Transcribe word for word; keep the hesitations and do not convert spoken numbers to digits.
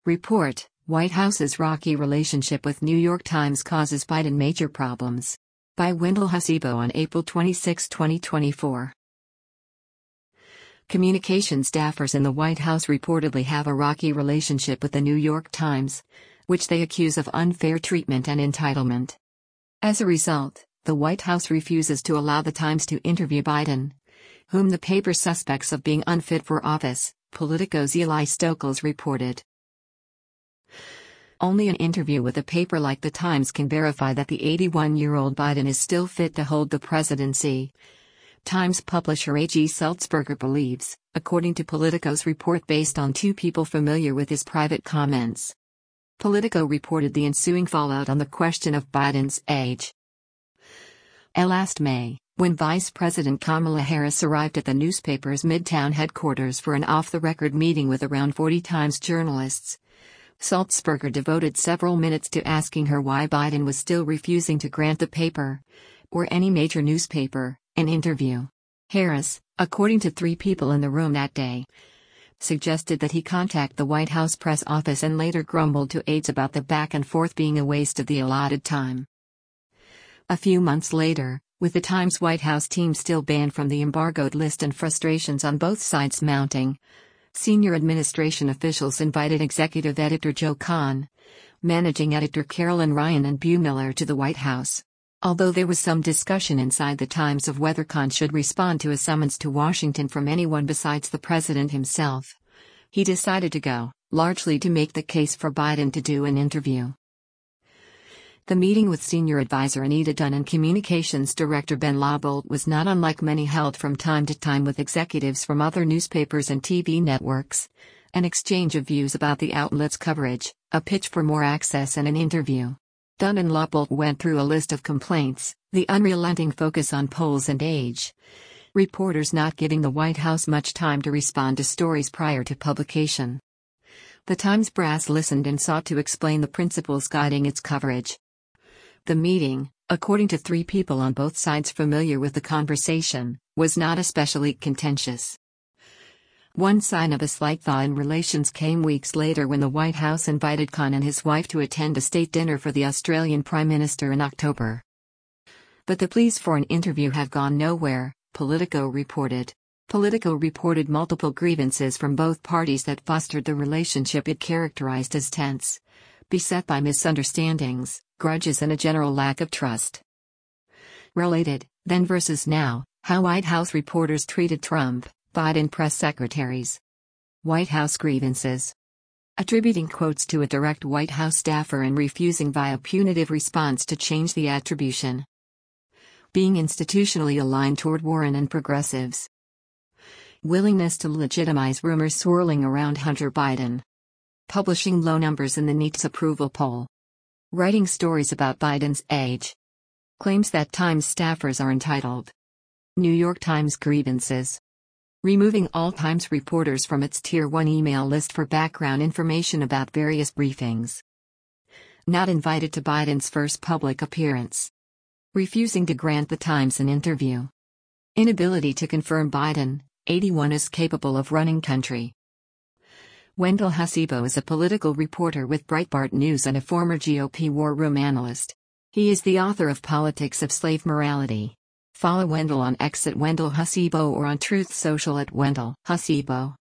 Report: White House's rocky relationship with New York Times causes Biden major problems. By Wendell Hasibo on April twenty-sixth, twenty twenty-four. Communication staffers in the White House reportedly have a rocky relationship with the New York Times, which they accuse of unfair treatment and entitlement. As a result, the White House refuses to allow the Times to interview Biden, whom the paper suspects of being unfit for office, Politico's Eli Stokols reported. Only an interview with a paper like The Times can verify that the eighty-one-year-old Biden is still fit to hold the presidency, Times publisher A G Sulzberger believes, according to Politico's report based on two people familiar with his private comments. Politico reported the ensuing fallout on the question of Biden's age. Last May, when Vice President Kamala Harris arrived at the newspaper's Midtown headquarters for an off-the-record meeting with around forty Times journalists, Sulzberger devoted several minutes to asking her why Biden was still refusing to grant the paper, or any major newspaper, an interview. Harris, according to three people in the room that day, suggested that he contact the White House press office and later grumbled to aides about the back and forth being a waste of the allotted time. A few months later, with the Times White House team still banned from the embargoed list and frustrations on both sides mounting, senior administration officials invited executive editor Joe Kahn, managing editor Carolyn Ryan and Bew Miller to the White House. Although there was some discussion inside the Times of whether Kahn should respond to a summons to Washington from anyone besides the president himself, he decided to go, largely to make the case for Biden to do an interview. The meeting with senior advisor Anita Dunn and communications director Ben Labolt was not unlike many held from time to time with executives from other newspapers and T V networks, an exchange of views about the outlet's coverage, a pitch for more access and an interview. Dunn and Labolt went through a list of complaints, the unrelenting focus on polls and age, reporters not giving the White House much time to respond to stories prior to publication. The Times brass listened and sought to explain the principles guiding its coverage. The meeting, according to three people on both sides familiar with the conversation, was not especially contentious. One sign of a slight thaw in relations came weeks later when the White House invited Kahn and his wife to attend a state dinner for the Australian Prime Minister in October. But the pleas for an interview have gone nowhere, Politico reported. Politico reported multiple grievances from both parties that fostered the relationship it characterized as tense, beset by misunderstandings, grudges and a general lack of trust. Related, Then versus Now, How White House Reporters Treated Trump, Biden Press Secretaries. White House Grievances. Attributing quotes to a direct White House staffer and refusing via punitive response to change the attribution. Being institutionally aligned toward Warren and progressives. Willingness to legitimize rumors swirling around Hunter Biden. Publishing low numbers in the N E T's approval poll. Writing stories about Biden's age. Claims that Times staffers are entitled. New York Times grievances. Removing all Times reporters from its Tier one email list for background information about various briefings. Not invited to Biden's first public appearance. Refusing to grant the Times an interview. Inability to confirm Biden, eighty-one, is capable of running country. Wendell Hasibo is a political reporter with Breitbart News and a former G O P war room analyst. He is the author of Politics of Slave Morality. Follow Wendell on X at Wendell Hasibo or on Truth Social at Wendell Hasibo.